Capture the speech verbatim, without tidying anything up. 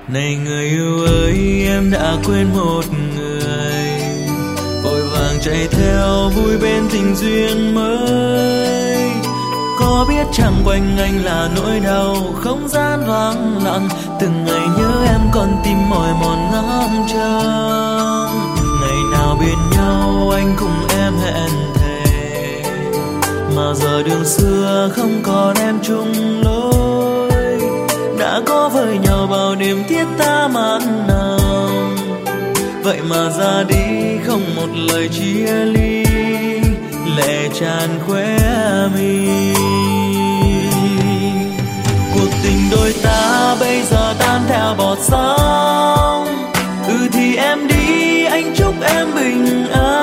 Này người yêu ơi, em đã quên một người, vội vàng chạy theo vui bên tình duyên mới. Có biết chẳng quanh anh là nỗi đau không gian vắng lặng, từng ngày nhớ em con tim mỏi mòn ngóng trông. Ngày nào bên nhau anh cùng em hẹn thề, mà giờ đường xưa không còn em chung lối. Đã có với nhau bao đêm thiết tha mặn nồng, vậy mà ra đi không một lời chia ly, lệ tràn khóe mi. Cuộc tình đôi ta bây giờ tan theo bọt sóng. Ừ thì em đi, anh chúc em bình an.